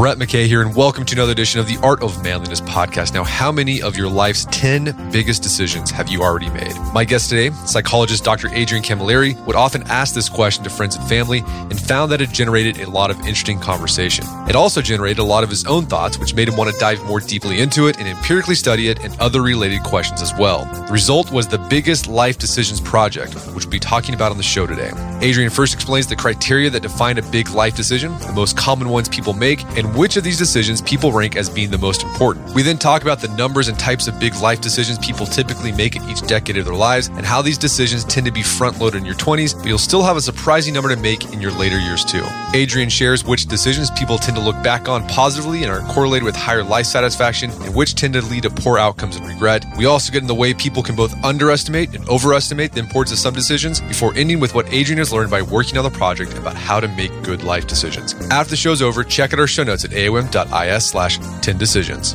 Brett McKay here, and welcome to another edition of the Art of Manliness podcast. Now, how many of your life's 10 biggest decisions have you already made? My guest today, psychologist Dr. Adrian Camilleri, would often ask this question to friends and family and found that it generated a lot of interesting conversation. It also generated a lot of his own thoughts, which made him want to dive more deeply into it and empirically study it and other related questions as well. The result was the Biggest Life Decisions Project, which we'll be talking about on the show today. Adrian first explains the criteria that define a big life decision, the most common ones people make, and which of these decisions people rank as being the most important. We then talk about the numbers and types of big life decisions people typically make in each decade of their lives and how these decisions tend to be front-loaded in your 20s, but you'll still have a surprising number to make in your later years too. Adrian shares which decisions people tend to look back on positively and are correlated with higher life satisfaction and which tend to lead to poor outcomes and regret. We also get in the way people can both underestimate and overestimate the importance of some decisions before ending with what Adrian has learned by working on the project about how to make good life decisions. After the show's over, check out our show notes at aom.is/10decisions.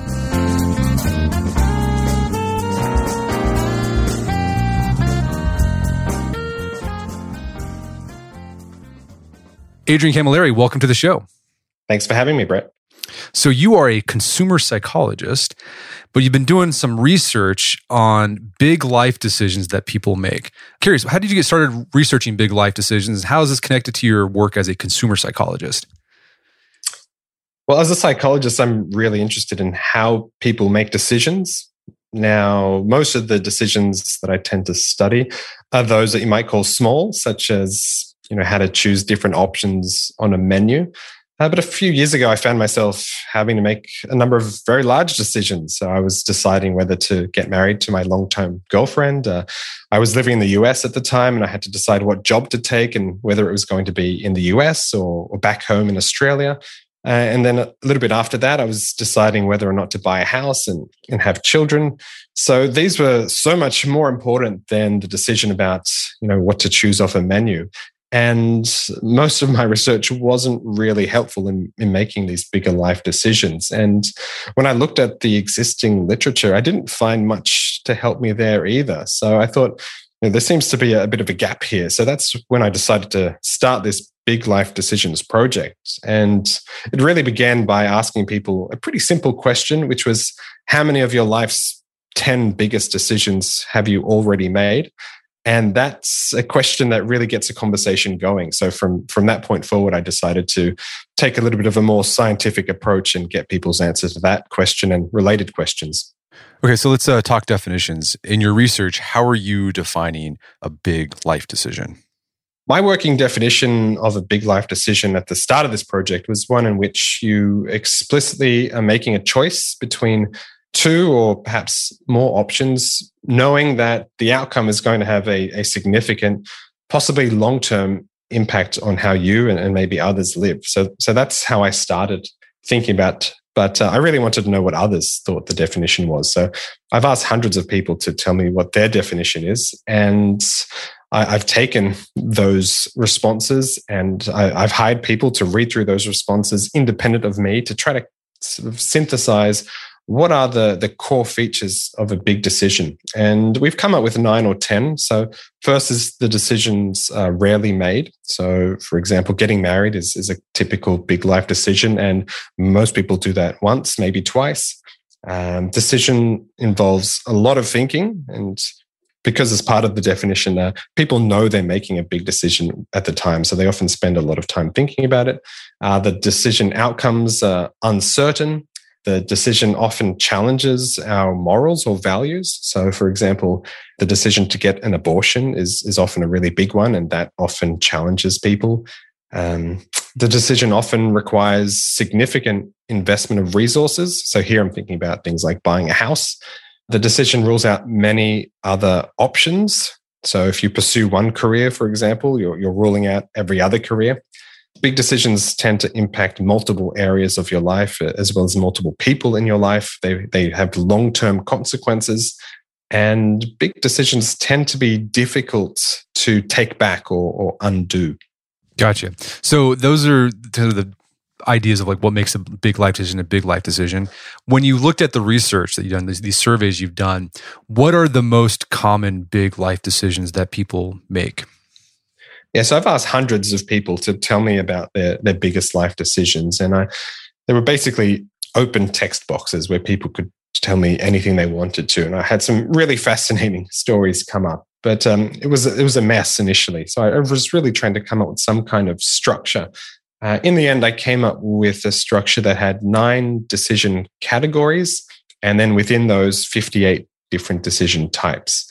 Adrian Camilleri, welcome to the show. Thanks for having me, Brett. So you are a consumer psychologist, but you've been doing some research on big life decisions that people make. Curious, how did you get started researching big life decisions? How is this connected to your work as a consumer psychologist? Well, as a psychologist, I'm really interested in how people make decisions. Now, most of the decisions that I tend to study are those that you might call small, such as, how to choose different options on a menu. But a few years ago, I found myself having to make a number of very large decisions. So I was deciding whether to get married to my long-term girlfriend. I was living in the US at the time, and I had to decide what job to take and whether it was going to be in the US or back home in Australia. And then a little bit after that, I was deciding whether or not to buy a house and have children. So these were so much more important than the decision about, what to choose off a menu. And most of my research wasn't really helpful in making these bigger life decisions. And when I looked at the existing literature, I didn't find much to help me there either. So I thought, there seems to be a bit of a gap here. So that's when I decided to start this Big Life Decisions project. And it really began by asking people a pretty simple question, which was, how many of your life's 10 biggest decisions have you already made? And that's a question that really gets a conversation going. So from that point forward, I decided to take a little bit of a more scientific approach and get people's answers to that question and related questions. Okay, so let's talk definitions. In your research, how are you defining a big life decision? My working definition of a big life decision at the start of this project was one in which you explicitly are making a choice between two or perhaps more options, knowing that the outcome is going to have a significant, possibly long-term impact on how you and maybe others live. So that's how I started thinking about, but I really wanted to know what others thought the definition was. So I've asked hundreds of people to tell me what their definition is, and I've taken those responses and I've hired people to read through those responses independent of me to try to sort of synthesize what are the core features of a big decision. And we've come up with 9 or 10. So first is the decisions are rarely made. So for example, getting married is a typical big life decision, and most people do that once, maybe twice. Decision involves a lot of thinking, and because as part of the definition, people know they're making a big decision at the time, so they often spend a lot of time thinking about it. The decision outcomes are uncertain. The decision often challenges our morals or values. So, for example, the decision to get an abortion is often a really big one, and that often challenges people. The decision often requires significant investment of resources. So here I'm thinking about things like buying a house. The decision rules out many other options. So if you pursue one career, for example, you're ruling out every other career. Big decisions tend to impact multiple areas of your life, as well as multiple people in your life. They have long-term consequences, and big decisions tend to be difficult to take back or undo. Gotcha. So those are kind of the ideas of like what makes a big life decision a big life decision. When you looked at the research that you've done, these surveys you've done, what are the most common big life decisions that people make? Yeah, so I've asked hundreds of people to tell me about their biggest life decisions. And They were basically open text boxes where people could tell me anything they wanted to. And I had some really fascinating stories come up. But it was a mess initially. So I was really trying to come up with some kind of structure. In the end, I came up with a structure that had 9 decision categories, and then within those, 58 different decision types.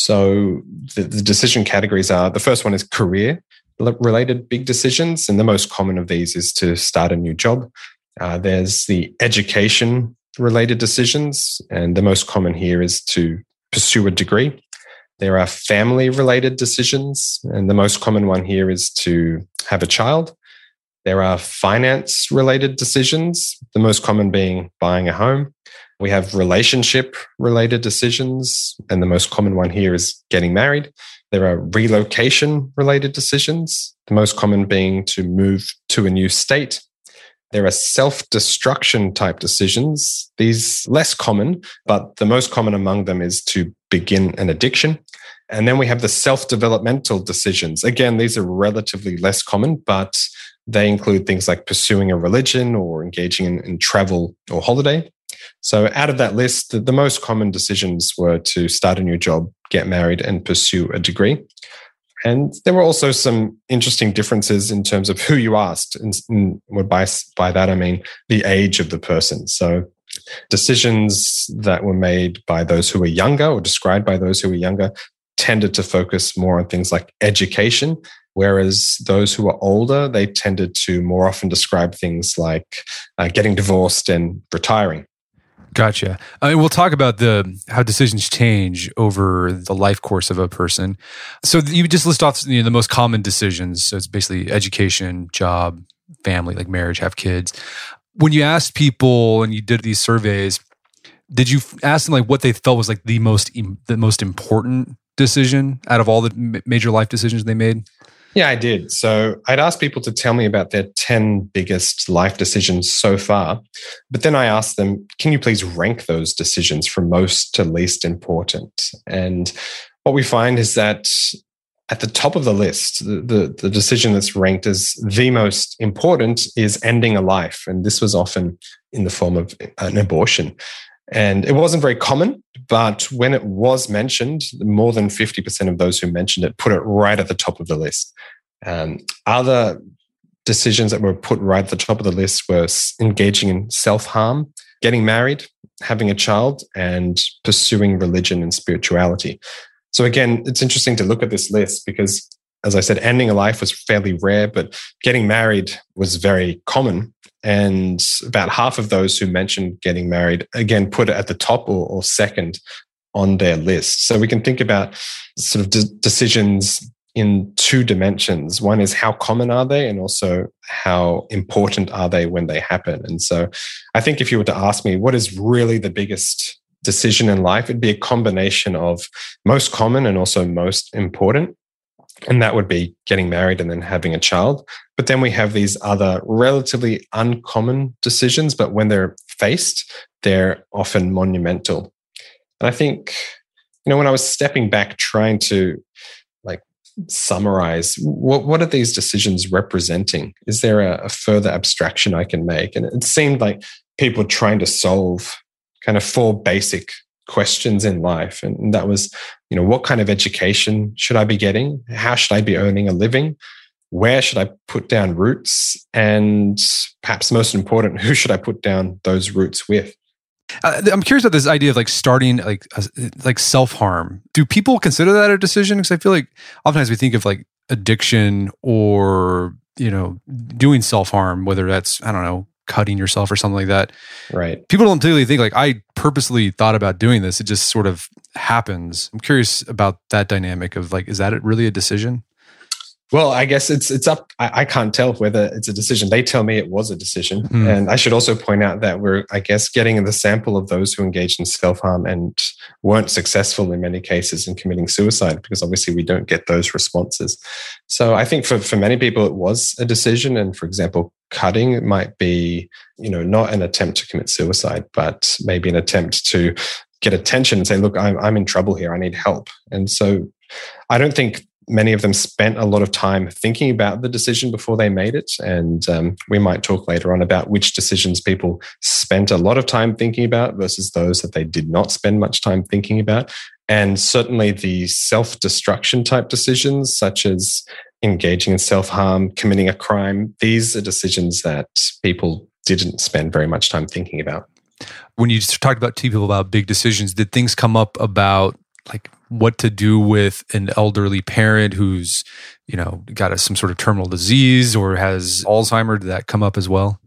So the decision categories are, the first one is career-related big decisions, and the most common of these is to start a new job. There's the education-related decisions, and the most common here is to pursue a degree. There are family-related decisions, and the most common one here is to have a child. There are finance-related decisions, the most common being buying a home. We have relationship-related decisions, and the most common one here is getting married. There are relocation-related decisions, the most common being to move to a new state. There are self-destruction type decisions. These less common, but the most common among them is to begin an addiction. And then we have the self-developmental decisions. Again, these are relatively less common, but they include things like pursuing a religion or engaging in travel or holiday. So out of that list, the most common decisions were to start a new job, get married, and pursue a degree. And there were also some interesting differences in terms of who you asked. And by that, I mean the age of the person. So decisions that were made by those who were younger or described by those who were younger tended to focus more on things like education, whereas those who were older, they tended to more often describe things like getting divorced and retiring. Gotcha. We'll talk about how decisions change over the life course of a person. So you just list off the most common decisions. So it's basically education, job, family, like marriage, have kids. When you asked people and you did these surveys, did you ask them like what they felt was like the most important decision out of all the major life decisions they made? Yeah, I did. So I'd asked people to tell me about their 10 biggest life decisions so far. But then I asked them, can you please rank those decisions from most to least important? And what we find is that at the top of the list, the decision that's ranked as the most important is ending a life. And this was often in the form of an abortion. And it wasn't very common, but when it was mentioned, more than 50% of those who mentioned it put it right at the top of the list. Other decisions that were put right at the top of the list were engaging in self-harm, getting married, having a child, and pursuing religion and spirituality. So again, it's interesting to look at this list because, as I said, ending a life was fairly rare, but getting married was very common. And about half of those who mentioned getting married, again, put it at the top or second on their list. So we can think about sort of decisions in 2 dimensions. One is how common are they, and also how important are they when they happen. And so I think if you were to ask me what is really the biggest decision in life, it'd be a combination of most common and also most important. And that would be getting married and then having a child. But then we have these other relatively uncommon decisions, but when they're faced, they're often monumental. And I think, when I was stepping back trying to summarize what are these decisions representing? Is there a further abstraction I can make? And it seemed like people were trying to solve kind of 4 basic questions in life. And that was, what kind of education should I be getting? How should I be earning a living? Where should I put down roots? And perhaps most important, who should I put down those roots with? I'm curious about this idea of starting like self-harm. Do people consider that a decision? Because I feel like oftentimes we think of addiction or, doing self-harm, whether that's, I don't know, cutting yourself or something like that. Right. People don't typically think I purposely thought about doing this. It just sort of happens. I'm curious about that dynamic of is that really a decision? Well, I guess it's up. I can't tell whether it's a decision. They tell me it was a decision. And I should also point out that we're, I guess, getting the sample of those who engaged in self-harm and weren't successful in many cases in committing suicide, because obviously we don't get those responses. So I think for many people, it was a decision. And for example, cutting, it might be, not an attempt to commit suicide, but maybe an attempt to get attention and say, look, I'm in trouble here. I need help. And so I don't think many of them spent a lot of time thinking about the decision before they made it. And we might talk later on about which decisions people spent a lot of time thinking about versus those that they did not spend much time thinking about. And certainly the self-destruction type decisions, such as engaging in self-harm, committing a crime, these are decisions that people didn't spend very much time thinking about. When you talked about to people about big decisions, did things come up about like what to do with an elderly parent who's, got some sort of terminal disease or has Alzheimer's? Did that come up as well?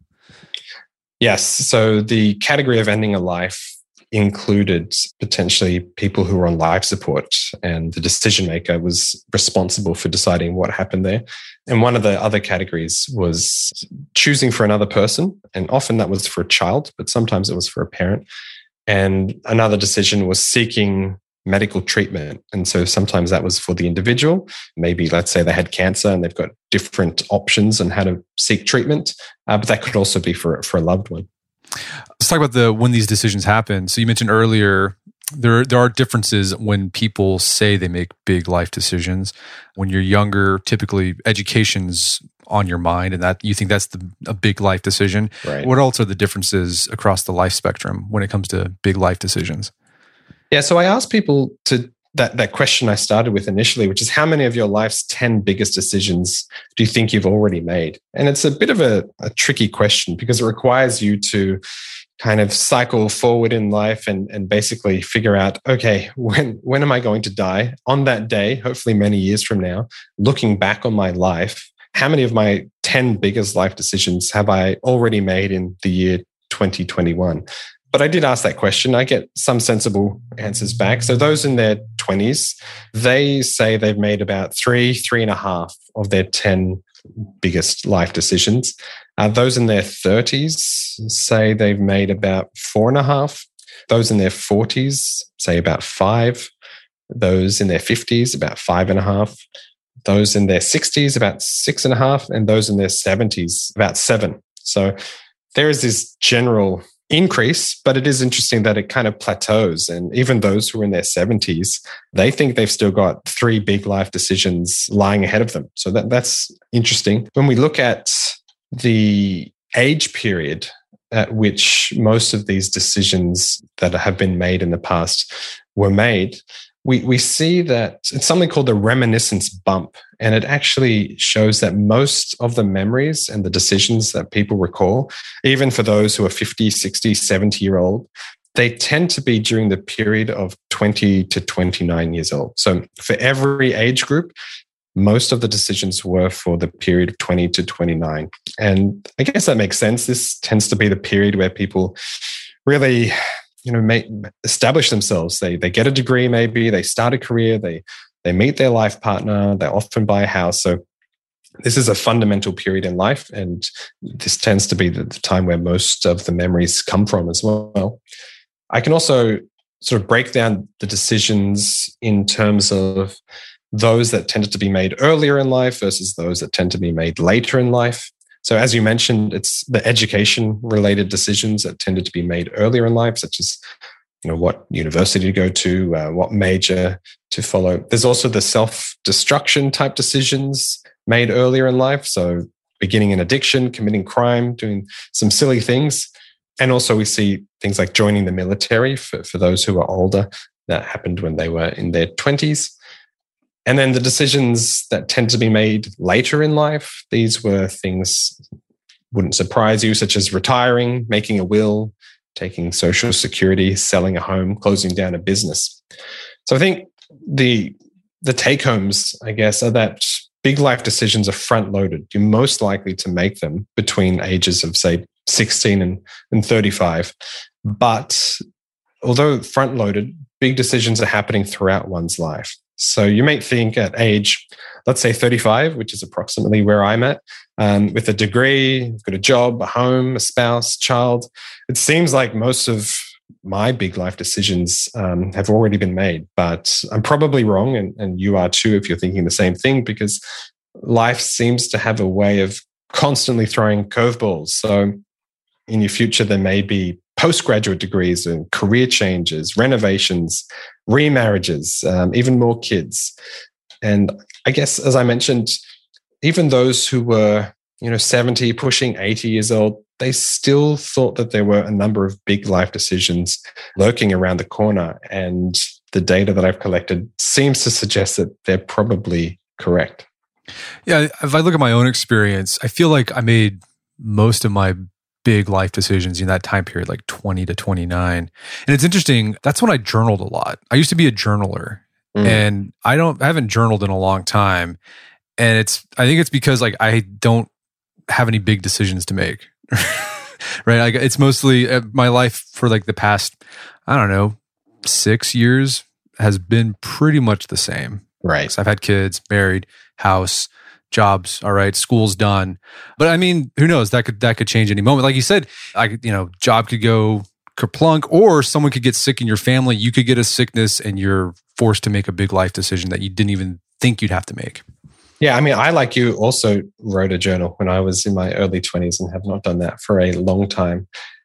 Yes. So the category of ending a life included potentially people who were on life support, and the decision maker was responsible for deciding what happened there. And one of the other categories was choosing for another person. And often that was for a child, but sometimes it was for a parent. And another decision was seeking medical treatment. And so sometimes that was for the individual. Maybe let's say they had cancer and they've got different options on how to seek treatment, but that could also be for a loved one. Let's talk about when these decisions happen. So you mentioned earlier, there are differences when people say they make big life decisions. When you're younger, typically education's on your mind, and that you think that's a big life decision. Right. What else are the differences across the life spectrum when it comes to big life decisions? Yeah, so I asked people that question I started with initially, which is how many of your life's 10 biggest decisions do you think you've already made? And it's a bit of a tricky question because it requires you to kind of cycle forward in life and basically figure out, okay, when am I going to die? On that day, hopefully many years from now, looking back on my life, how many of my 10 biggest life decisions have I already made in the year 2021? But I did ask that question. I get some sensible answers back. So those in their 20s, they say they've made about 3.5 of their 10 biggest life decisions. Those in their 30s say they've made about 4.5. Those in their 40s say about 5. Those in their 50s, about 5.5. Those in their 60s, about 6.5. And those in their 70s, about 7. So there is this general increase, but it is interesting that it kind of plateaus. And even those who are in their 70s, they think they've still got 3 big life decisions lying ahead of them. So that's interesting. When we look at the age period at which most of these decisions that have been made in the past were made, we see that it's something called the reminiscence bump. And it actually shows that most of the memories and the decisions that people recall, even for those who are 50, 60, 70-year-old, they tend to be during the period of 20 to 29 years old. So for every age group, most of the decisions were for the period of 20 to 29. And I guess that makes sense. This tends to be the period where people really establish themselves. They get a degree, maybe they start a career, they meet their life partner, they often buy a house. So this is a fundamental period in life, and this tends to be the time where most of the memories come from as well. I can also sort of break down the decisions in terms of those that tended to be made earlier in life versus those that tend to be made later in life. So as you mentioned, it's the education-related decisions that tended to be made earlier in life, such as what university to go to, what major to follow. There's also the self-destruction type decisions made earlier in life. So beginning an addiction, committing crime, doing some silly things. And also we see things like joining the military for those who are older. That happened when they were in their 20s. And then the decisions that tend to be made later in life, these were things wouldn't surprise you, such as retiring, making a will, taking Social Security, selling a home, closing down a business. So I think the take-homes, I guess, are that big life decisions are front-loaded. You're most likely to make them between ages of, say, 16 and 35. But although front-loaded, big decisions are happening throughout one's life. So you might think at age, let's say 35, which is approximately where I'm at, with a degree, got a job, a home, a spouse, child. It seems like most of my big life decisions have already been made, but I'm probably wrong, and you are too if you're thinking the same thing, because life seems to have a way of constantly throwing curveballs. So in your future, there may be postgraduate degrees and career changes, renovations, remarriages, even more kids. And I guess, as I mentioned, even those who were, 70, pushing 80 years old, they still thought that there were a number of big life decisions lurking around the corner. And the data that I've collected seems to suggest that they're probably correct. Yeah, if I look at my own experience, I feel like I made most of my big life decisions in that time period, like 20 to 29. And it's interesting, that's when I journaled a lot. I used to be a journaler, and I haven't journaled in a long time. And I think it's because like I don't have any big decisions to make. Right? Like it's mostly my life for like the past, I don't know, 6 years has been pretty much the same. Right. So I've had kids, married, house, jobs, all right, school's done. But I mean, who knows? That could change any moment. Like you said, job could go kerplunk, or someone could get sick in your family. You could get a sickness and you're forced to make a big life decision that you didn't even think you'd have to make. Yeah, I mean, I, like you, also wrote a journal when I was in my early 20s and have not done that for a long time.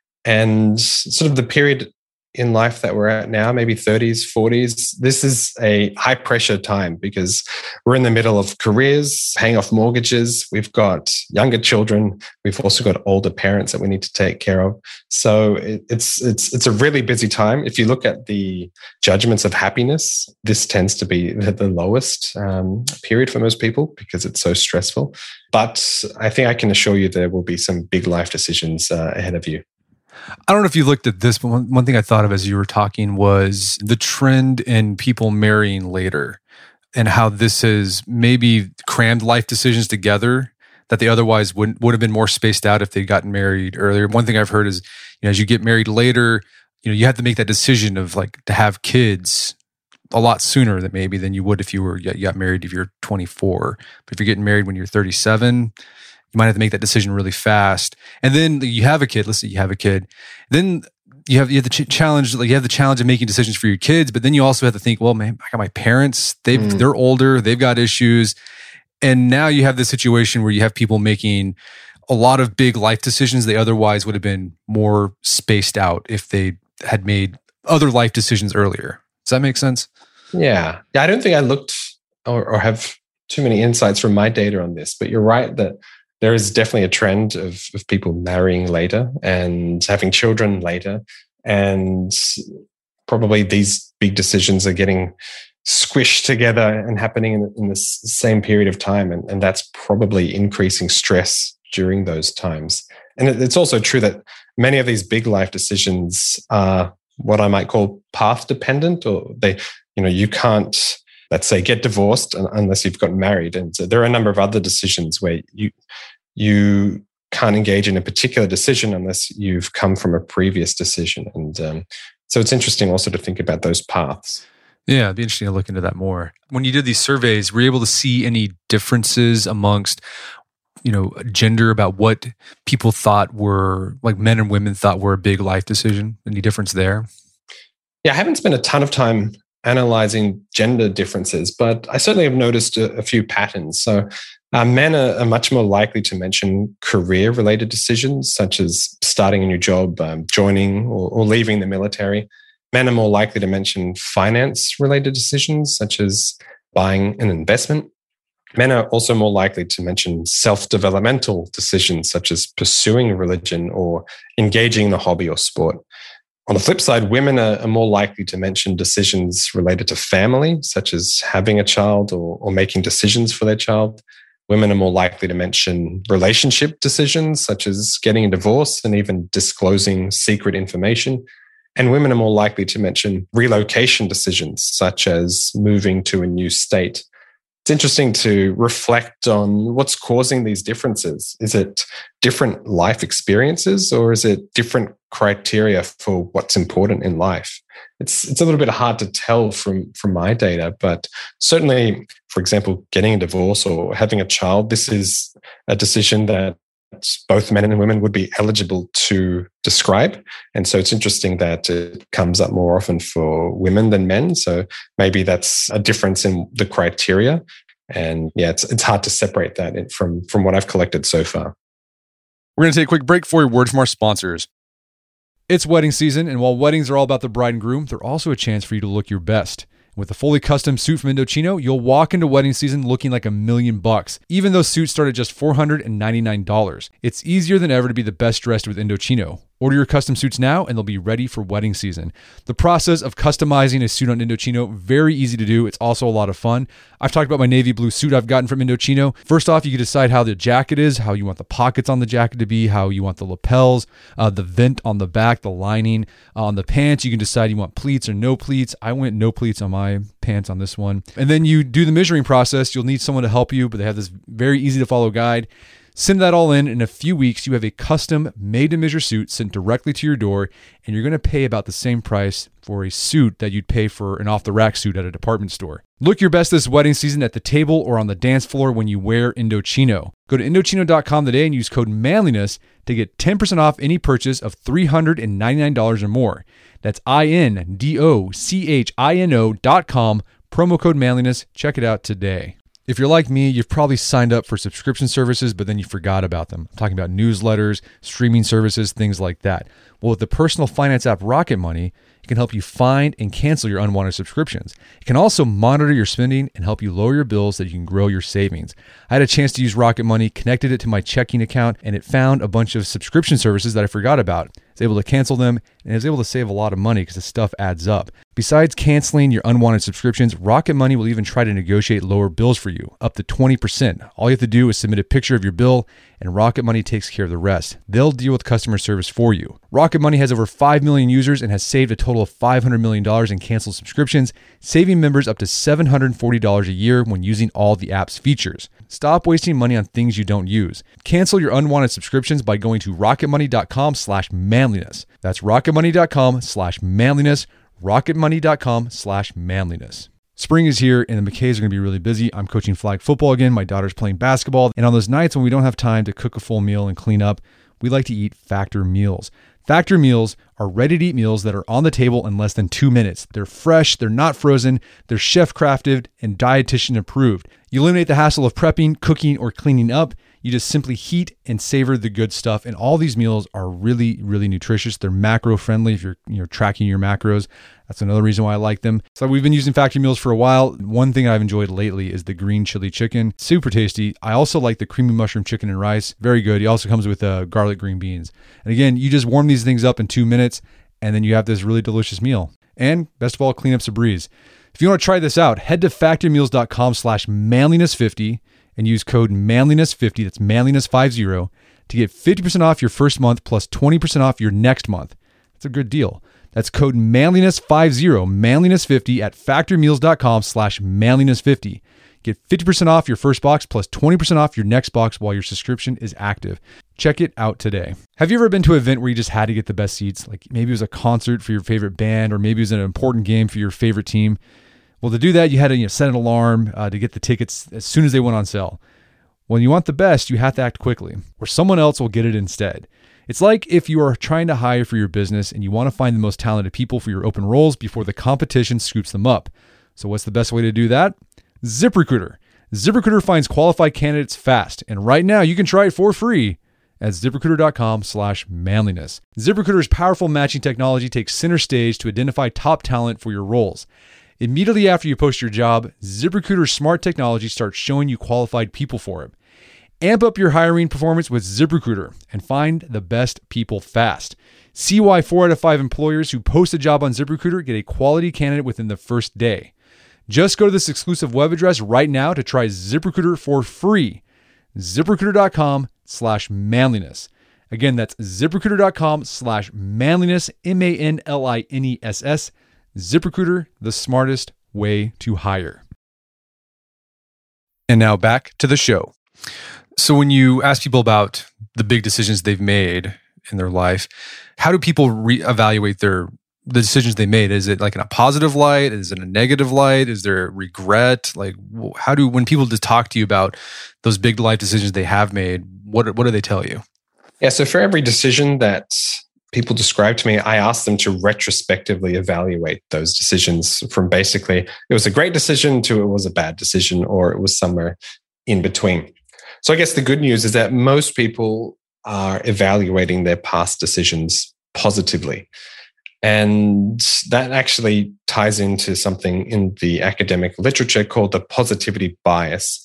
And sort of the period in life that we're at now, maybe 30s, 40s, this is a high pressure time because we're in the middle of careers, paying off mortgages. We've got younger children. We've also got older parents that we need to take care of. So it's a really busy time. If you look at the judgments of happiness, this tends to be the lowest period for most people because it's so stressful. But I think I can assure you there will be some big life decisions ahead of you. I don't know if you looked at this, but one thing I thought of as you were talking was the trend in people marrying later and how this has maybe crammed life decisions together that they otherwise would have been more spaced out if they'd gotten married earlier. One thing I've heard is, as you get married later, you have to make that decision of like to have kids a lot sooner than you would if you got married if you're 24. But if you're getting married when you're 37, you might have to make that decision really fast. And then you have a kid. Let's say you have a kid. Then you have the challenge. Like you have the challenge of making decisions for your kids, but then you also have to think, well, man, I got my parents. They're older. They've got issues, and now you have this situation where you have people making a lot of big life decisions they otherwise would have been more spaced out if they had made other life decisions earlier. Does that make sense? Yeah. I don't think I looked or have too many insights from my data on this, but you're right that there is definitely a trend of people marrying later and having children later. And probably these big decisions are getting squished together and happening in the same period of time. And that's probably increasing stress during those times. And it's also true that many of these big life decisions are what I might call path dependent, or you can't, let's say, get divorced unless you've got married. And so there are a number of other decisions where you can't engage in a particular decision unless you've come from a previous decision. And so it's interesting also to think about those paths. Yeah, it'd be interesting to look into that more. When you did these surveys, were you able to see any differences amongst, gender about what people thought were, like men and women thought were a big life decision? Any difference there? Yeah, I haven't spent a ton of time analyzing gender differences, but I certainly have noticed a few patterns. So men are much more likely to mention career-related decisions, such as starting a new job, joining or leaving the military. Men are more likely to mention finance-related decisions, such as buying an investment. Men are also more likely to mention self-developmental decisions, such as pursuing religion or engaging in a hobby or sport. On the flip side, women are more likely to mention decisions related to family, such as having a child or making decisions for their child. Women are more likely to mention relationship decisions, such as getting a divorce and even disclosing secret information. And women are more likely to mention relocation decisions, such as moving to a new state. It's interesting to reflect on what's causing these differences. Is it different life experiences, or is it different criteria for what's important in life? It's a little bit hard to tell from my data, but certainly, for example, getting a divorce or having a child, this is a decision that both men and women would be eligible to describe. And so it's interesting that it comes up more often for women than men. So maybe that's a difference in the criteria. And yeah, it's hard to separate that from what I've collected so far. We're going to take a quick break for a word from our sponsors. It's wedding season, and while weddings are all about the bride and groom, they're also a chance for you to look your best. With a fully custom suit from Indochino, you'll walk into wedding season looking like $1,000,000, even though suits start at just $499. It's easier than ever to be the best dressed with Indochino. Order your custom suits now and they'll be ready for wedding season. The process of customizing a suit on Indochino, very easy to do. It's also a lot of fun. I've talked about my navy blue suit I've gotten from Indochino. First off, you can decide how the jacket is, how you want the pockets on the jacket to be, how you want the lapels, the vent on the back, the lining. On the pants, you can decide you want pleats or no pleats. I went no pleats on my pants on this one. And then you do the measuring process. You'll need someone to help you, but they have this very easy to follow guide. Send that all in a few weeks, you have a custom made-to-measure suit sent directly to your door, and you're going to pay about the same price for a suit that you'd pay for an off-the-rack suit at a department store. Look your best this wedding season at the table or on the dance floor when you wear Indochino. Go to Indochino.com today and use code MANLINESS to get 10% off any purchase of $399 or more. That's INDOCHINO.com, promo code MANLINESS. Check it out today. If you're like me, you've probably signed up for subscription services, but then you forgot about them. I'm talking about newsletters, streaming services, things like that. Well, with the personal finance app Rocket Money, it can help you find and cancel your unwanted subscriptions. It can also monitor your spending and help you lower your bills so that you can grow your savings. I had a chance to use Rocket Money, connected it to my checking account, and it found a bunch of subscription services that I forgot about. I was able to cancel them, and I was able to save a lot of money because the stuff adds up. Besides canceling your unwanted subscriptions, Rocket Money will even try to negotiate lower bills for you, up to 20%. All you have to do is submit a picture of your bill, and Rocket Money takes care of the rest. They'll deal with customer service for you. Rocket Money has over 5 million users and has saved a total of $500 million in canceled subscriptions, saving members up to $740 a year when using all the app's features. Stop wasting money on things you don't use. Cancel your unwanted subscriptions by going to rocketmoney.com/manliness. That's rocketmoney.com/manliness. rocketmoney.com/manliness. Spring is here and the McKays are going to be really busy. I'm coaching flag football again. My daughter's playing basketball. And on those nights when we don't have time to cook a full meal and clean up, we like to eat Factor meals. Factor meals are ready-to-eat meals that are on the table in less than 2 minutes. They're fresh, they're not frozen, they're chef-crafted and dietitian approved. You eliminate the hassle of prepping, cooking, or cleaning up. You just simply heat and savor the good stuff. And all these meals are really, really nutritious. They're macro-friendly if you're tracking your macros. That's another reason why I like them. So we've been using Factor meals for a while. One thing I've enjoyed lately is the green chili chicken. Super tasty. I also like the creamy mushroom chicken and rice. Very good. It also comes with garlic green beans. And again, you just warm these things up in 2 minutes, and then you have this really delicious meal. And best of all, cleanup's a breeze. If you want to try this out, head to factormeals.com/manliness50 and use code manliness50, that's manliness50, to get 50% off your first month plus 20% off your next month. That's a good deal. That's code manliness50, manliness50 at factormeals.com/manliness50. Get 50% off your first box plus 20% off your next box while your subscription is active. Check it out today. Have you ever been to an event where you just had to get the best seats? Like maybe it was a concert for your favorite band, or maybe it was an important game for your favorite team. Well, to do that, you had to set an alarm to get the tickets as soon as they went on sale. When you want the best, you have to act quickly, or someone else will get it instead. It's like if you are trying to hire for your business and you want to find the most talented people for your open roles before the competition scoops them up. So what's the best way to do that? ZipRecruiter. ZipRecruiter finds qualified candidates fast, and right now you can try it for free at ZipRecruiter.com/manliness. ZipRecruiter's powerful matching technology takes center stage to identify top talent for your roles. Immediately after you post your job, ZipRecruiter's smart technology starts showing you qualified people for it. Amp up your hiring performance with ZipRecruiter and find the best people fast. See why 4 out of 5 employers who post a job on ZipRecruiter get a quality candidate within the first day. Just go to this exclusive web address right now to try ZipRecruiter for free. ZipRecruiter.com/manliness. Again, that's ZipRecruiter.com/manliness, MANLINESS. ZipRecruiter, the smartest way to hire. And now back to the show. So when you ask people about the big decisions they've made in their life, how do people reevaluate the decisions they made? Is it like in a positive light? Is it a negative light? Is there regret? Like when people just talk to you about those big life decisions they have made, what do they tell you? Yeah, so for every decision that people describe to me, I ask them to retrospectively evaluate those decisions from basically, it was a great decision to it was a bad decision, or it was somewhere in between. So I guess the good news is that most people are evaluating their past decisions positively. And that actually ties into something in the academic literature called the positivity bias.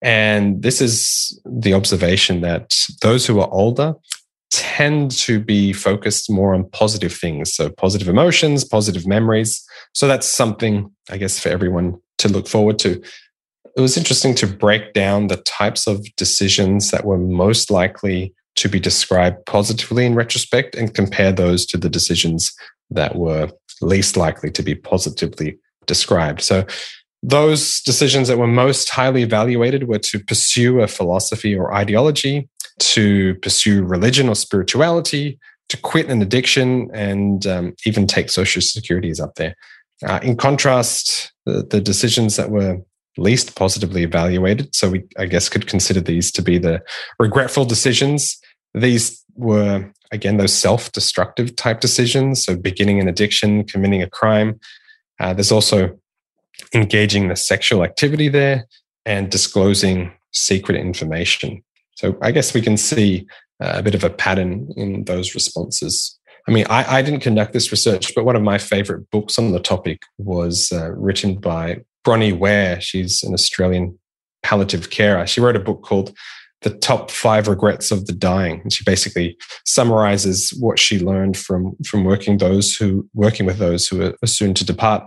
And this is the observation that those who are older tend to be focused more on positive things. So positive emotions, positive memories. So that's something, I guess, for everyone to look forward to. It was interesting to break down the types of decisions that were most likely to be described positively in retrospect and compare those to the decisions that were least likely to be positively described. So those decisions that were most highly evaluated were to pursue a philosophy or ideology, to pursue religion or spirituality, to quit an addiction, and even take Social Security is up there. In contrast, the decisions that were least positively evaluated, so we, I guess, could consider these to be the regretful decisions. These were, again, those self-destructive type decisions, so beginning an addiction, committing a crime. There's also engaging in a sexual activity there and disclosing secret information. So I guess we can see a bit of a pattern in those responses. I mean, I didn't conduct this research, but one of my favorite books on the topic was written by Bronnie Ware. She's an Australian palliative carer. She wrote a book called The Top 5 Regrets of the Dying. And she basically summarizes what she learned from working with those who are soon to depart.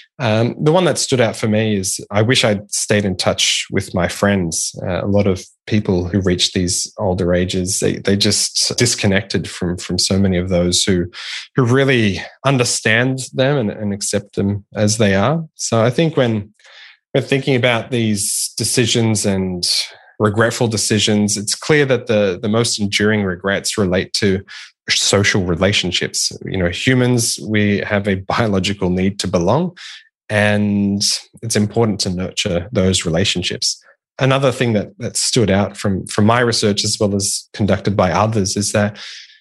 The one that stood out for me is I wish I'd stayed in touch with my friends. A lot of people who reach these older ages, they just disconnected from so many of those who really understand them and accept them as they are. So I think when we're thinking about these decisions and regretful decisions, it's clear that the most enduring regrets relate to social relationships. You know, humans, we have a biological need to belong, and it's important to nurture those relationships. Another thing that stood out from my research, as well as conducted by others, is that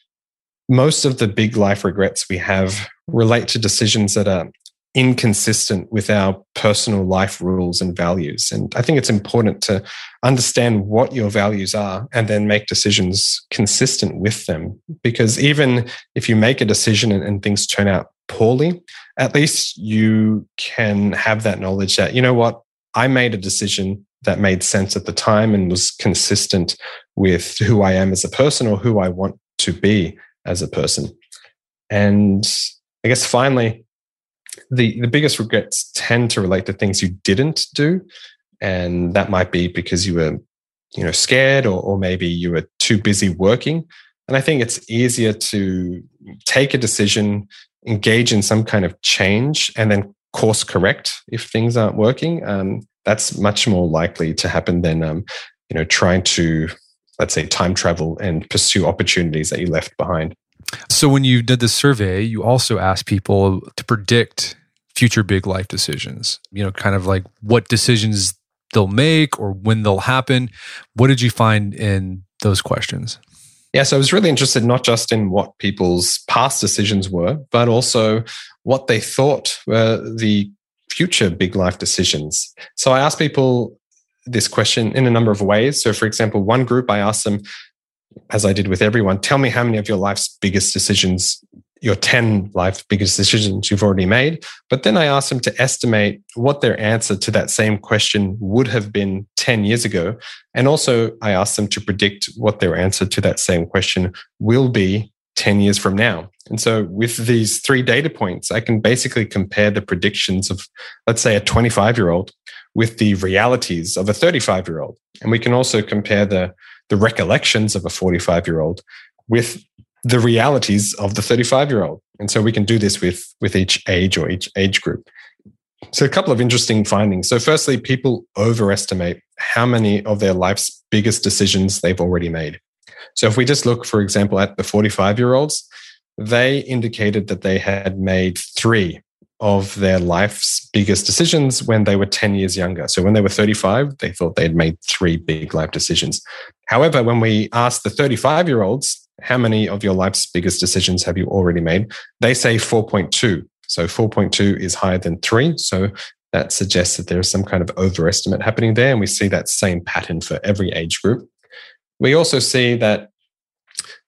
most of the big life regrets we have relate to decisions that are inconsistent with our personal life rules and values. And I think it's important to understand what your values are and then make decisions consistent with them. Because even if you make a decision and things turn out poorly, at least you can have that knowledge that, you know what, I made a decision that made sense at the time and was consistent with who I am as a person or who I want to be as a person. And I guess finally, the biggest regrets tend to relate to things you didn't do. And that might be because you were, scared or maybe you were too busy working. And I think it's easier to take a decision, engage in some kind of change, and then course correct if things aren't working. That's much more likely to happen than, trying to, let's say, time travel and pursue opportunities that you left behind. So when you did the survey, you also asked people to predict future big life decisions, kind of like what decisions they'll make or when they'll happen. What did you find in those questions? Yeah, so I was really interested not just in what people's past decisions were, but also what they thought were the future big life decisions. So I asked people this question in a number of ways. So for example, one group, I asked them, as I did with everyone, tell me how many of your life's biggest decisions, your 10 life biggest decisions you've already made. But then I asked them to estimate what their answer to that same question would have been 10 years ago. And also I asked them to predict what their answer to that same question will be 10 years from now. And so with these 3 data points, I can basically compare the predictions of, let's say, a 25-year-old with the realities of a 35-year-old. And we can also compare the recollections of a 45-year-old with the realities of the 35-year-old. And so we can do this with each age or each age group. So a couple of interesting findings. So firstly, people overestimate how many of their life's biggest decisions they've already made. So if we just look, for example, at the 45-year-olds, they indicated that they had made 3 of their life's biggest decisions when they were 10 years younger. So when they were 35, they thought they'd made 3 big life decisions. However, when we asked the 35-year-olds, how many of your life's biggest decisions have you already made? They say 4.2. So 4.2 is higher than 3. So that suggests that there is some kind of overestimate happening there. And we see that same pattern for every age group. We also see that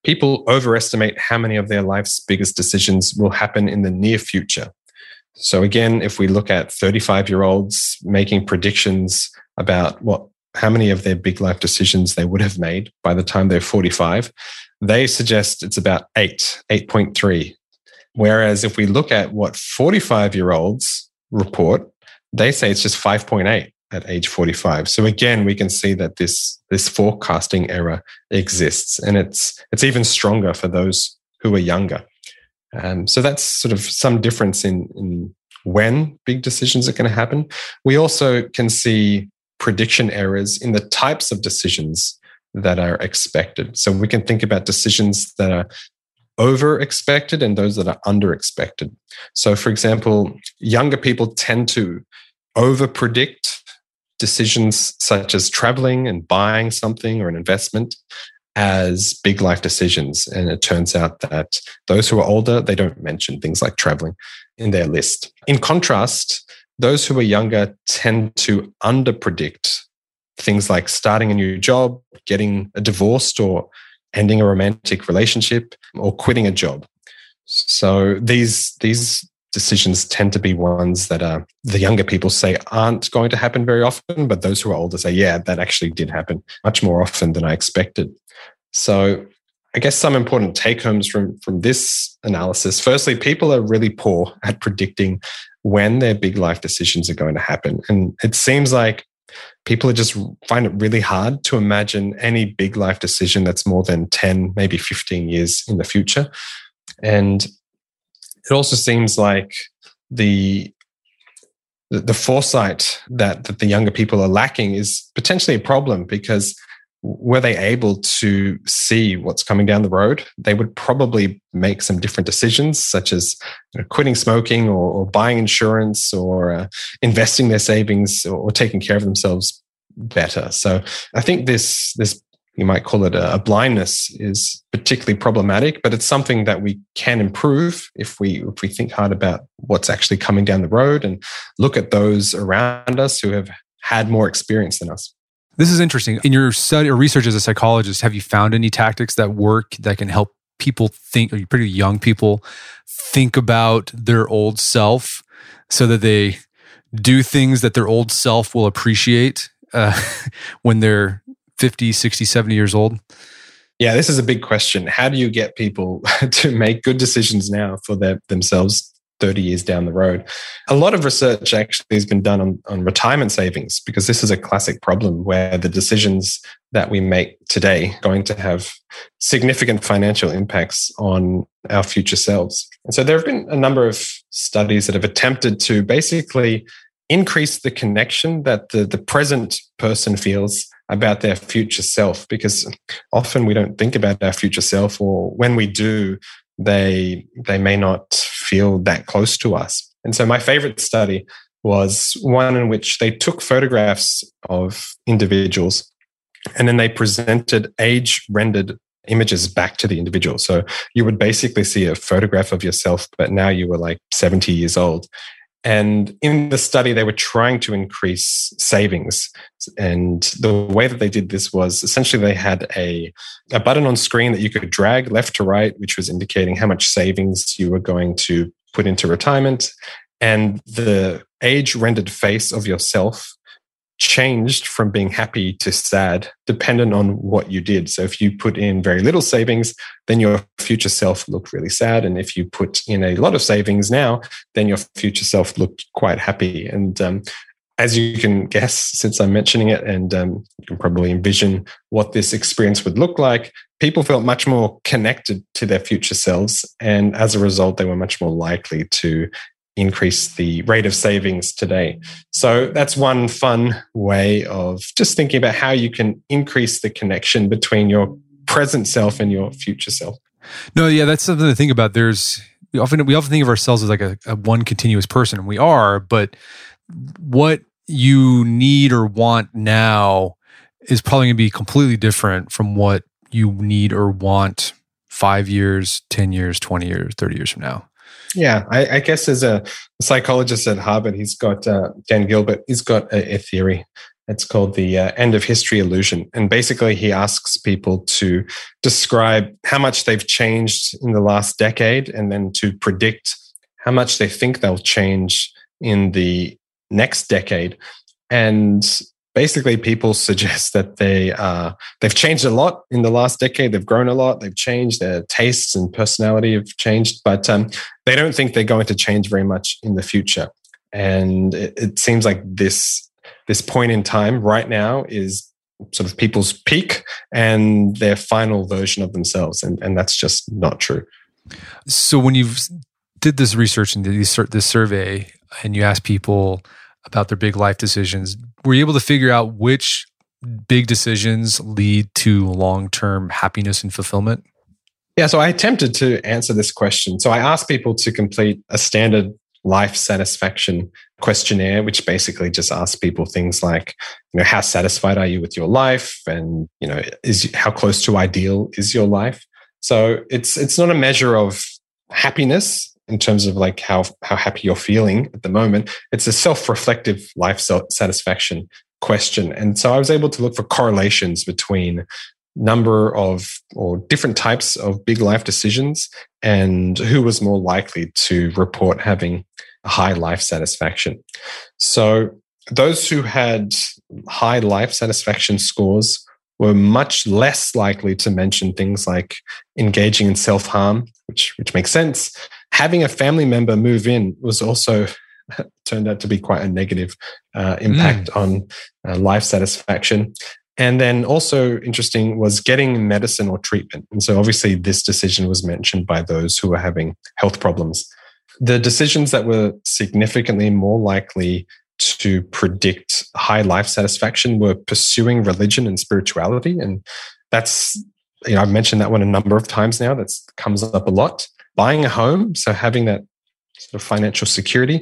people overestimate how many of their life's biggest decisions will happen in the near future. So again, if we look at 35-year-olds making predictions about how many of their big life decisions they would have made by the time they're 45, they suggest it's about 8.3. Whereas if we look at what 45-year-olds report, they say it's just 5.8 at age 45. So again, we can see that this forecasting error exists, and it's even stronger for those who are younger. So that's sort of some difference in when big decisions are going to happen. We also can see prediction errors in the types of decisions that are expected. So we can think about decisions that are over expected and those that are under expected. So for example, younger people tend to over predict decisions such as traveling and buying something or an investment as big life decisions. And it turns out that those who are older, they don't mention things like traveling in their list. In contrast, those who are younger tend to under-predict things like starting a new job, getting divorced, or ending a romantic relationship, or quitting a job. So these decisions tend to be ones that the younger people say aren't going to happen very often, but those who are older say, yeah, that actually did happen much more often than I expected. So I guess some important take-homes from this analysis. Firstly, people are really poor at predicting when their big life decisions are going to happen. And it seems like people just find it really hard to imagine any big life decision that's more than 10, maybe 15 years in the future. And it also seems like the foresight that the younger people are lacking is potentially a problem, because were they able to see what's coming down the road, they would probably make some different decisions, such as quitting smoking or buying insurance or investing their savings or taking care of themselves better. So I think this you might call it a blindness is particularly problematic, but it's something that we can improve if we think hard about what's actually coming down the road and look at those around us who have had more experience than us. This is interesting. In your study or research as a psychologist, have you found any tactics that work that can help people think, or pretty young people, think about their old self so that they do things that their old self will appreciate when they're 50, 60, 70 years old? Yeah, this is a big question. How do you get people to make good decisions now for themselves 30 years down the road? A lot of research actually has been done on retirement savings, because this is a classic problem where the decisions that we make today are going to have significant financial impacts on our future selves. And so there have been a number of studies that have attempted to basically increase the connection that the present person feels about their future self, because often we don't think about our future self, or when we do, they may not feel that close to us. And so my favorite study was one in which they took photographs of individuals and then they presented age-rendered images back to the individual. So you would basically see a photograph of yourself, but now you were like 70 years old. And in the study, they were trying to increase savings. And the way that they did this was essentially they had a button on screen that you could drag left to right, which was indicating how much savings you were going to put into retirement. And the age-rendered face of yourself changed from being happy to sad, dependent on what you did. So if you put in very little savings, then your future self looked really sad. And if you put in a lot of savings now, then your future self looked quite happy. And as you can guess, since I'm mentioning it, and you can probably envision what this experience would look like, people felt much more connected to their future selves. And as a result, they were much more likely to increase the rate of savings today. So that's one fun way of just thinking about how you can increase the connection between your present self and your future self. No, yeah, that's something to think about. We often think of ourselves as like a one continuous person, and we are, but what you need or want now is probably going to be completely different from what you need or want 5 years, 10 years, 20 years, 30 years from now. Yeah, I guess as a psychologist at Harvard, he's got Dan Gilbert. He's got a theory It's called the End of History Illusion. And basically, he asks people to describe how much they've changed in the last decade and then to predict how much they think they'll change in the next decade. And basically, people suggest that they've changed a lot in the last decade. They've grown a lot. They've changed. Their tastes and personality have changed, but they don't think they're going to change very much in the future. And it seems like this point in time right now is sort of people's peak and their final version of themselves, and that's just not true. So when you've did this research and did this survey, and you asked people about their big life decisions, were you able to figure out which big decisions lead to long-term happiness and fulfillment? Yeah, so I attempted to answer this question. So I asked people to complete a standard life satisfaction questionnaire, which basically just asks people things like, how satisfied are you with your life, and how close to ideal is your life? So it's not a measure of happiness in terms of like how happy you're feeling at the moment. It's a self-reflective life satisfaction question. And so I was able to look for correlations between number of or different types of big life decisions and who was more likely to report having a high life satisfaction. So those who had high life satisfaction scores were much less likely to mention things like engaging in self-harm, which makes sense. Having a family member move in was also turned out to be quite a negative impact on life satisfaction. And then also interesting was getting medicine or treatment. And so obviously this decision was mentioned by those who were having health problems. The decisions that were significantly more likely to predict high life satisfaction were pursuing religion and spirituality. And that's, I've mentioned that one a number of times now. That comes up a lot. Buying a home, so having that sort of financial security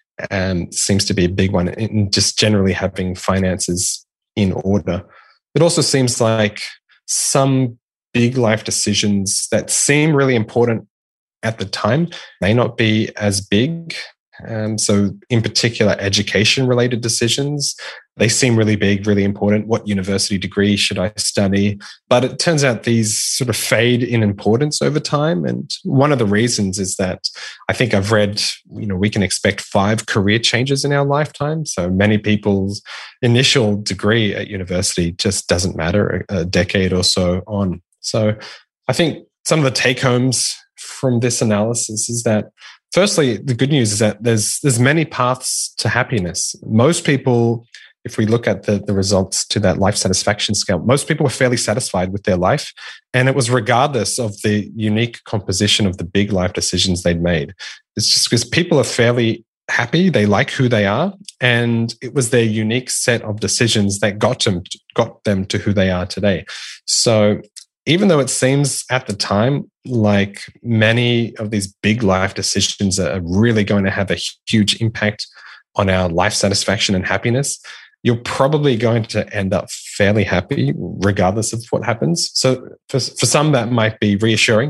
seems to be a big one, and just generally having finances in order. It also seems like some big life decisions that seem really important at the time may not be as big. So in particular, education-related decisions, they seem really big, really important. What university degree should I study? But it turns out these sort of fade in importance over time. And one of the reasons is that I think I've read, we can expect 5 career changes in our lifetime. So many people's initial degree at university just doesn't matter a decade or so on. So I think some of the take-homes from this analysis is that, firstly, the good news is that there's many paths to happiness. Most people, if we look at the results to that life satisfaction scale, most people were fairly satisfied with their life. And it was regardless of the unique composition of the big life decisions they'd made. It's just because people are fairly happy, they like who they are, and it was their unique set of decisions that got them to who they are today. So even though it seems at the time like many of these big life decisions are really going to have a huge impact on our life satisfaction and happiness, you're probably going to end up fairly happy regardless of what happens. So for some, that might be reassuring.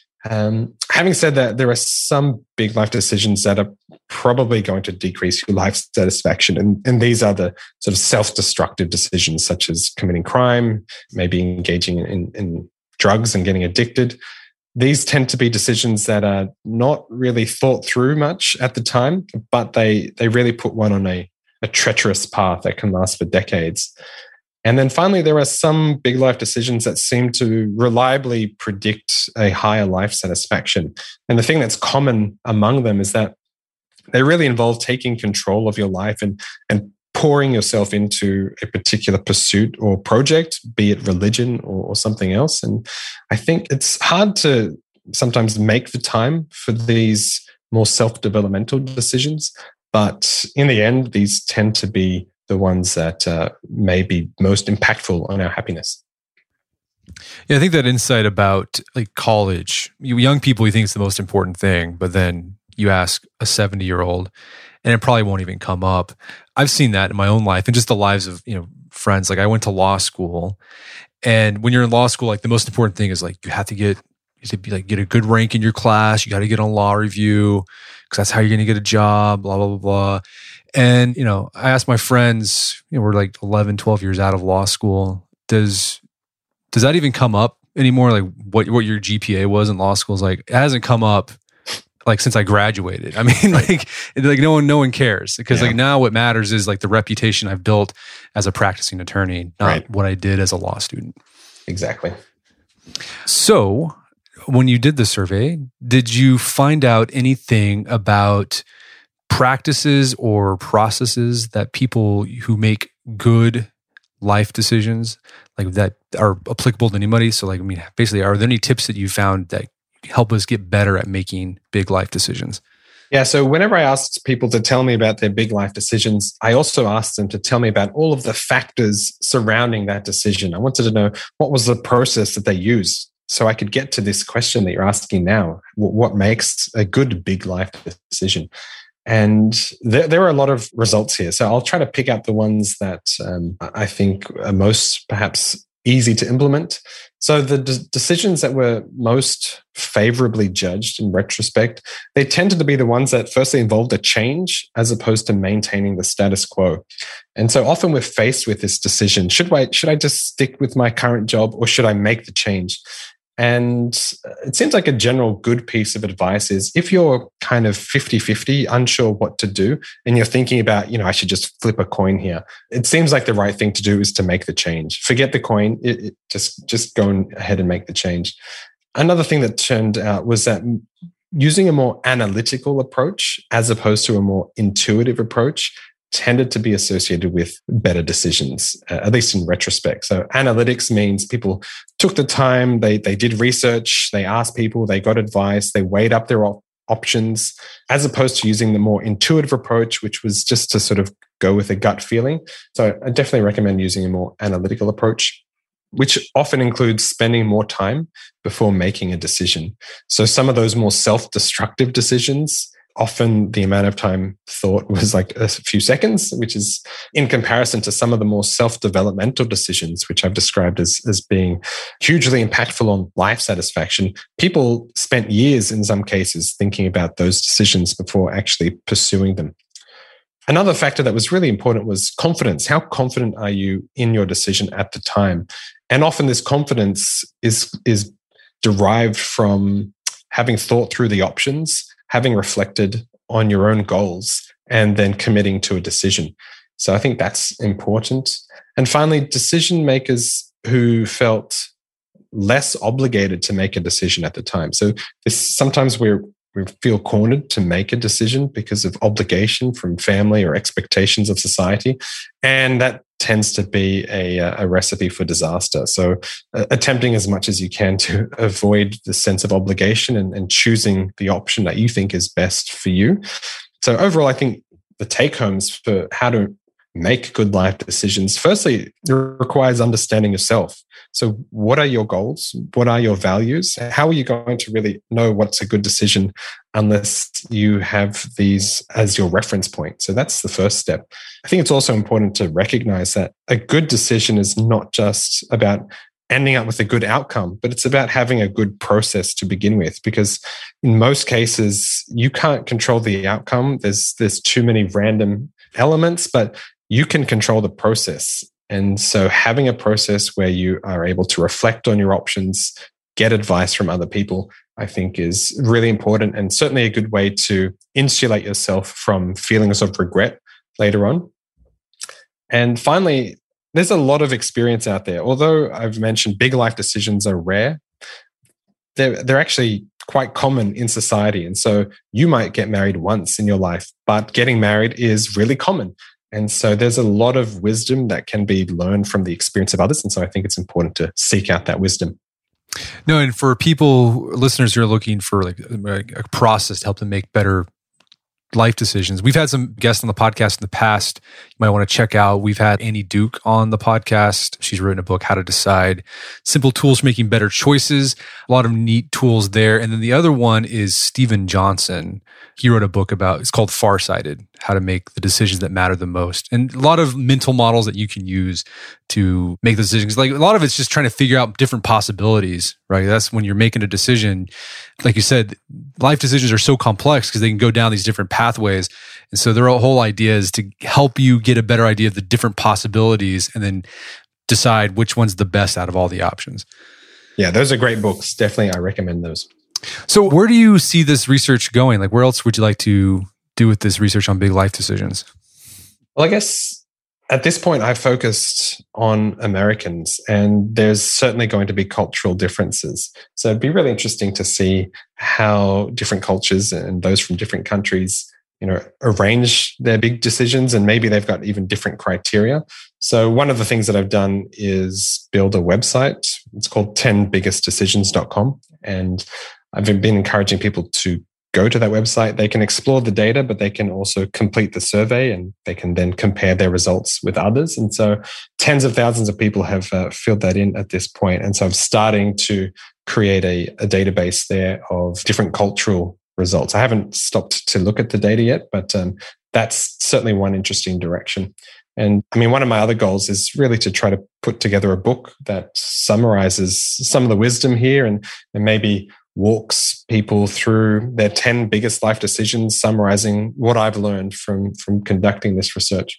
Having said that, there are some big life decisions that are probably going to decrease your life satisfaction. And these are the sort of self-destructive decisions, such as committing crime, maybe engaging in drugs and getting addicted. These tend to be decisions that are not really thought through much at the time, but they really put one on a treacherous path that can last for decades. And then finally, there are some big life decisions that seem to reliably predict a higher life satisfaction. And the thing that's common among them is that they really involve taking control of your life and pouring yourself into a particular pursuit or project, be it religion or something else. And I think it's hard to sometimes make the time for these more self-developmental decisions. But in the end, these tend to be the ones that may be most impactful on our happiness. Yeah, I think that insight about like college, young people, you think it's the most important thing, but then you ask a 70-year-old and it probably won't even come up. I've seen that in my own life and just the lives of, friends. Like I went to law school, and when you're in law school, like the most important thing is like you have to get to be like, get a good rank in your class. You got to get on law review because that's how you're going to get a job, blah, blah, blah, blah. And, I asked my friends, we're like 11, 12 years out of law school. Does that even come up anymore? Like what your GPA was in law school is like, it hasn't come up like since I graduated. I mean, like no one cares because like now what matters is like the reputation I've built as a practicing attorney, not what I did as a law student. Exactly. So when you did the survey, did you find out anything about practices or processes that people who make good life decisions, like that are applicable to anybody? So like, I mean, basically, are there any tips that you found that help us get better at making big life decisions? Yeah. So whenever I asked people to tell me about their big life decisions, I also asked them to tell me about all of the factors surrounding that decision. I wanted to know what was the process that they used so I could get to this question that you're asking now. What makes a good big life decision? And there are a lot of results here. So I'll try to pick out the ones that I think are most perhaps easy to implement. So the decisions that were most favorably judged in retrospect, they tended to be the ones that firstly involved a change as opposed to maintaining the status quo. And so often we're faced with this decision. Should I just stick with my current job or should I make the change? And it seems like a general good piece of advice is if you're kind of 50-50, unsure what to do, and you're thinking about, I should just flip a coin here. It seems like the right thing to do is to make the change. Forget the coin. Just go ahead and make the change. Another thing that turned out was that using a more analytical approach as opposed to a more intuitive approach tended to be associated with better decisions, at least in retrospect. So analytics means people took the time, they did research, they asked people, they got advice, they weighed up their options, as opposed to using the more intuitive approach, which was just to sort of go with a gut feeling. So I definitely recommend using a more analytical approach, which often includes spending more time before making a decision. So some of those more self-destructive decisions, often the amount of time thought was like a few seconds, which is in comparison to some of the more self-developmental decisions, which I've described as being hugely impactful on life satisfaction. People spent years in some cases thinking about those decisions before actually pursuing them. Another factor that was really important was confidence. How confident are you in your decision at the time? And often this confidence is derived from having thought through the options, having reflected on your own goals, and then committing to a decision. So I think that's important. And finally, decision makers who felt less obligated to make a decision at the time. So sometimes we feel cornered to make a decision because of obligation from family or expectations of society. And that tends to be a recipe for disaster. So attempting as much as you can to avoid the sense of obligation and choosing the option that you think is best for you. So overall, I think the take-homes for how to make good life decisions, firstly, it requires understanding yourself. So what are your goals? What are your values? How are you going to really know what's a good decision unless you have these as your reference point? So that's the first step. I think it's also important to recognize that a good decision is not just about ending up with a good outcome, but it's about having a good process to begin with, because in most cases, you can't control the outcome. There's too many random elements, but you can control the process. And so having a process where you are able to reflect on your options, get advice from other people, I think is really important and certainly a good way to insulate yourself from feelings of regret later on. And finally, there's a lot of experience out there. Although I've mentioned big life decisions are rare, they're actually quite common in society. And so you might get married once in your life, but getting married is really common. And so there's a lot of wisdom that can be learned from the experience of others. And so I think it's important to seek out that wisdom. No, and for listeners who are looking for like a process to help them make better life decisions, we've had some guests on the podcast in the past you might want to check out. We've had Annie Duke on the podcast. She's written a book, How to Decide, Simple Tools for Making Better Choices. A lot of neat tools there. And then the other one is Steven Johnson. He wrote a book it's called Farsighted. how to make the decisions that matter the most. And a lot of mental models that you can use to make the decisions. Like a lot of it's just trying to figure out different possibilities, right? That's when you're making a decision. Like you said, life decisions are so complex because they can go down these different pathways. And so their whole idea is to help you get a better idea of the different possibilities and then decide which one's the best out of all the options. Yeah, those are great books. Definitely, I recommend those. So where do you see this research going? Like where else would you like to do with this research on big life decisions? Well, I guess at this point, I've focused on Americans, and there's certainly going to be cultural differences. So it'd be really interesting to see how different cultures and those from different countries, arrange their big decisions, and maybe they've got even different criteria. So one of the things that I've done is build a website. It's called 10biggestdecisions.com. And I've been encouraging people to go to that website. They can explore the data, but they can also complete the survey and they can then compare their results with others. And so tens of thousands of people have filled that in at this point. And so I'm starting to create a database there of different cultural results. I haven't stopped to look at the data yet, but that's certainly one interesting direction. And I mean, one of my other goals is really to try to put together a book that summarizes some of the wisdom here and maybe walks people through their 10 biggest life decisions, summarizing what I've learned from conducting this research.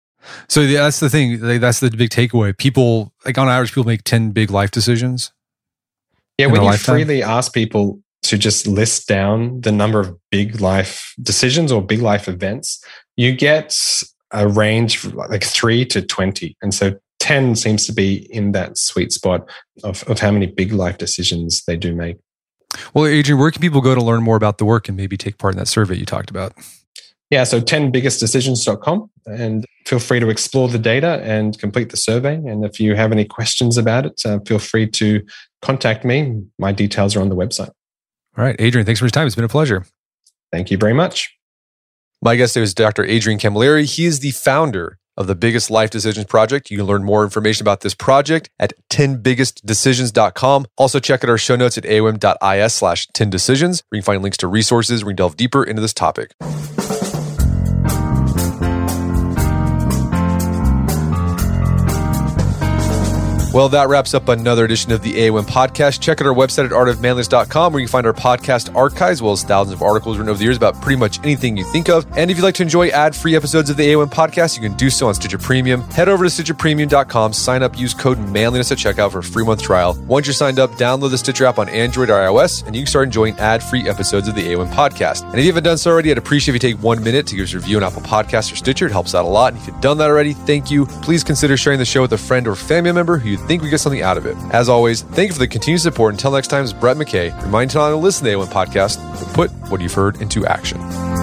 So that's the thing. That's the big takeaway. People, like on average, people make 10 big life decisions. Yeah, when you freely ask people to just list down the number of big life decisions or big life events, you get a range like 3 to 20. And so 10 seems to be in that sweet spot of how many big life decisions they do make. Well, Adrian, where can people go to learn more about the work and maybe take part in that survey you talked about? Yeah, so 10biggestdecisions.com, and feel free to explore the data and complete the survey. And if you have any questions about it, feel free to contact me. My details are on the website. All right, Adrian, thanks for your time. It's been a pleasure. Thank you very much. My guest today is Dr. Adrian Camilleri. He is the founder of the Biggest Life Decisions Project. You can learn more information about this project at 10biggestdecisions.com. Also check out our show notes at aom.is/10decisions, where you can find links to resources where we can delve deeper into this topic. Well, that wraps up another edition of the AOM podcast. Check out our website at artofmanliness.com, where you can find our podcast archives, as well as thousands of articles written over the years about pretty much anything you think of. And if you'd like to enjoy ad-free episodes of the AOM podcast, you can do so on Stitcher Premium. Head over to StitcherPremium.com, sign up, use code manliness at checkout for a free month trial. Once you're signed up, download the Stitcher app on Android or iOS, and you can start enjoying ad-free episodes of the AOM podcast. And if you haven't done so already, I'd appreciate if you take 1 minute to give us a review on Apple Podcasts or Stitcher. It helps out a lot. And if you've done that already, thank you. Please consider sharing the show with a friend or family member who you think would get something out of it. As always, thank you for the continued support. Until next time, it's Brett McKay, reminding you to not only listen to the AOM podcast, but put what you've heard into action.